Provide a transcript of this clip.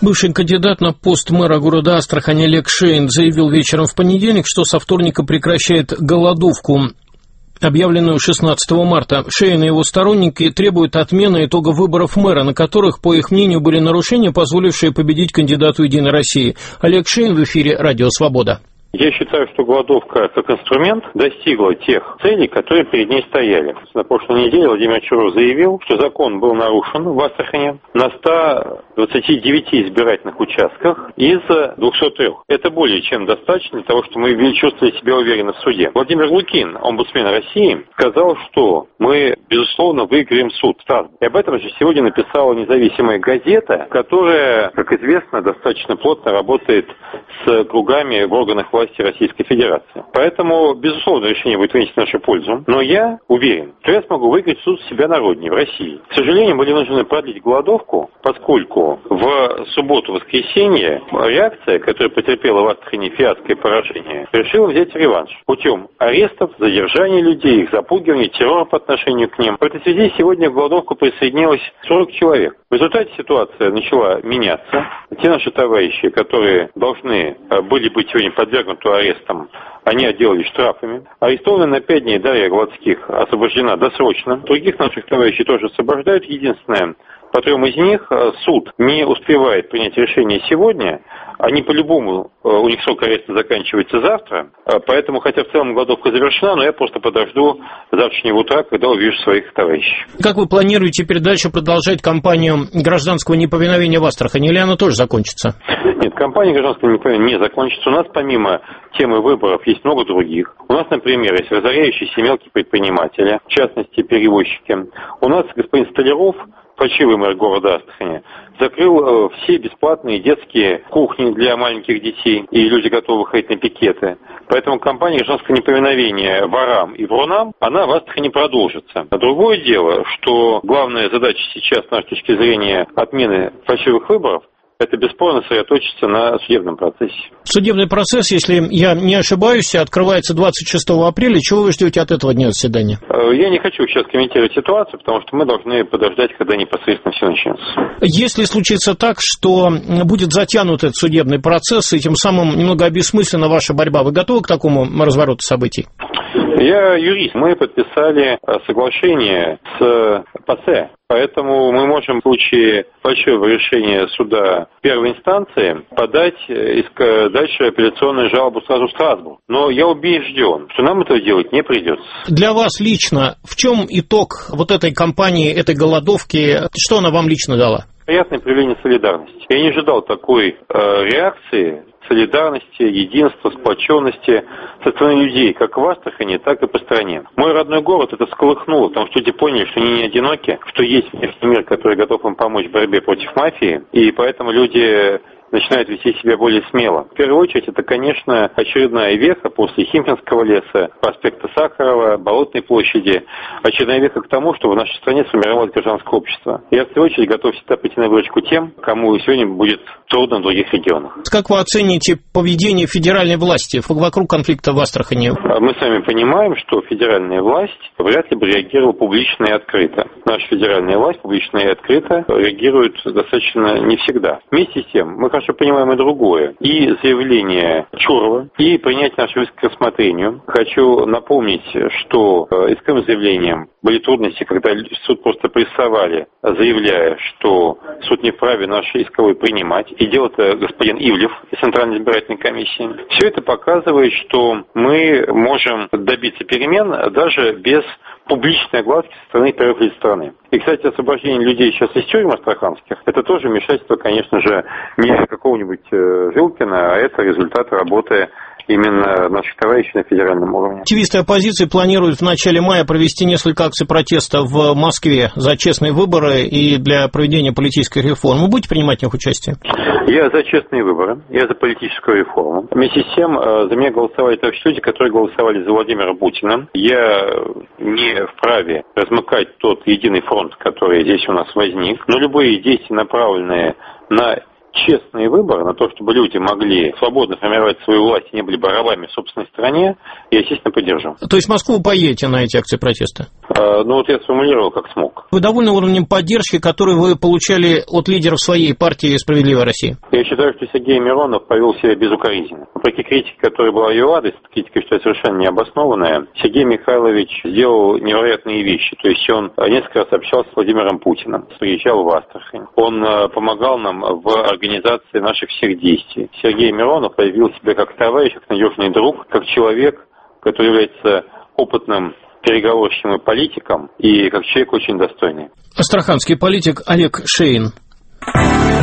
Бывший кандидат на пост мэра города Астрахань Олег Шейн заявил вечером в понедельник, что со вторника прекращает голодовку, объявленную 16 марта. Шейн и его сторонники требуют отмены итогов выборов мэра, на которых, по их мнению, были нарушения, позволившие победить кандидату «Единой России». Олег Шейн в эфире «Радио Свобода». Я считаю, что голодовка как инструмент достигла тех целей, которые перед ней стояли. На прошлой неделе Владимир Чуров заявил, что закон был нарушен в Астрахани на 129 избирательных участках из 203. Это более чем достаточно для того, чтобы мы чувствовали себя уверенно в суде. Владимир Лукин, омбудсмен России, сказал, что мы, безусловно, выиграем суд в Страсбурге. И об этом же сегодня написала независимая газета, которая, как известно, достаточно плотно работает с кругами в органах власти Российской Федерации. Поэтому, безусловно, решение будет принято в нашу пользу. Но я уверен, что я смогу выиграть суд себя народнее в России. К сожалению, были вынуждены продлить голодовку, поскольку в субботу-воскресенье реакция, которая потерпела в Астрахани фиаско и поражение, решила взять реванш путем арестов, задержания людей, их запугивания, террора по отношению к ним. В этой связи сегодня в голодовку присоединилось 40 человек. В результате ситуация начала меняться. Те наши товарищи, которые должны были быть сегодня подвергнуты арестам, они отделались штрафами. Арестована на 5 дней Дарья Гладских освобождена досрочно. Других наших товарищей тоже освобождают. Единственное, по 3 из них суд не успевает принять решение сегодня. Они по-любому, у них срок ареста заканчивается завтра. Поэтому, хотя в целом голодовка завершена, но я просто подожду завтрашнего утра, когда увижу своих товарищей. Как вы планируете передачу продолжать кампанию гражданского неповиновения в Астрахани, или она тоже закончится? Нет, кампания гражданского неповиновения не закончится. У нас помимо темы выборов есть много других. У нас, например, есть разоряющиеся мелкие предприниматели, в частности, перевозчики. У нас господин Столяров, фальшивый мэр города Астрахани, закрыл все бесплатные детские кухни для маленьких детей, и люди готовы ходить на пикеты. Поэтому кампания гражданского неповиновения ворам и врунам, она в Астрахани продолжится. А другое дело, что главная задача сейчас, с нашей точки зрения, отмены фальшивых выборов, это бесспорно сосредоточится на судебном процессе. Судебный процесс, если я не ошибаюсь, открывается 26 апреля. Чего вы ждете от этого дня заседания? Я не хочу сейчас комментировать ситуацию, потому что мы должны подождать, когда непосредственно все начнется. Если случится так, что будет затянут этот судебный процесс, и тем самым немного обессмыслена ваша борьба, вы готовы к такому развороту событий? Я юрист. Мы подписали соглашение с ПАСЕ. Поэтому мы можем в случае большого решения суда первой инстанции подать дальше апелляционную жалобу сразу в Страсбург. Но я убежден, что нам этого делать не придется. Для вас лично, в чем итог вот этой кампании, этой голодовки? Что она вам лично дала? Приятное проявление солидарности. Я не ожидал такой реакции, солидарности, единства, сплоченности со стороны людей, как в Астрахани, так и по стране. Мой родной город это всколыхнуло, потому что люди поняли, что они не одиноки, что есть внешний мир, который готов им помочь в борьбе против мафии, и поэтому люди начинают вести себя более смело. В первую очередь, это, конечно, очередная веха после Химкинского леса, проспекта Сахарова, Болотной площади, очередная веха к тому, что в нашей стране сформировалось гражданское общество. Я, в свою очередь, готов всегда прийти на выручку тем, кому сегодня будет трудно в других регионах. Как вы оцените поведение федеральной власти вокруг конфликта в Астрахани? Мы с вами понимаем, что федеральная власть вряд ли бы реагировала публично и открыто. Наша федеральная власть публично и открыто реагирует достаточно не всегда. Вместе с тем, мы хорошо понимаем и другое. И заявление Чурова, и принять наше иск к рассмотрению. Хочу напомнить, что исковым заявлением были трудности, когда суд просто прессовали, заявляя, что суд не вправе наш исковой принимать. И делал это господин Ивлев из Центральной избирательной комиссии. Все это показывает, что мы можем добиться перемен даже без публичной огласки со стороны первых лиц страны. И, кстати, освобождение людей сейчас из тюрьм астраханских, это тоже вмешательство, конечно же, не какого-нибудь Жилкина, а это результат работы именно наших товарищей на федеральном уровне. Активисты оппозиции планируют в начале мая провести несколько акций протеста в Москве за честные выборы и для проведения политических реформ. Вы будете принимать в них участие? Я за честные выборы, я за политическую реформу. Вместе с тем, за меня голосовали также люди, которые голосовали за Владимира Путина. Я не вправе размыкать тот единый фронт, который здесь у нас возник, но любые действия, направленные на честный выбор на то, чтобы люди могли свободно формировать свою власть и не были бы рабами в собственной стране, я, естественно, поддержу. То есть в Москву вы поедете на эти акции протеста? Я сформулировал как смог. Вы довольны уровнем поддержки, который вы получали от лидеров своей партии «Справедливая Россия»? Я считаю, что Сергей Миронов повел себя безукоризненно. Вопреки критике, которая была в его адрес, критика, что совершенно необоснованная, Сергей Михайлович сделал невероятные вещи. То есть он несколько раз общался с Владимиром Путиным, приезжал в Астрахань. Он помогал нам в организации наших всех действий. Сергей Миронов проявил себя как товарищ, как надежный друг, как человек, который является опытным переговорщиком и политиком, и как человек очень достойный. Астраханский политик Олег Шейн.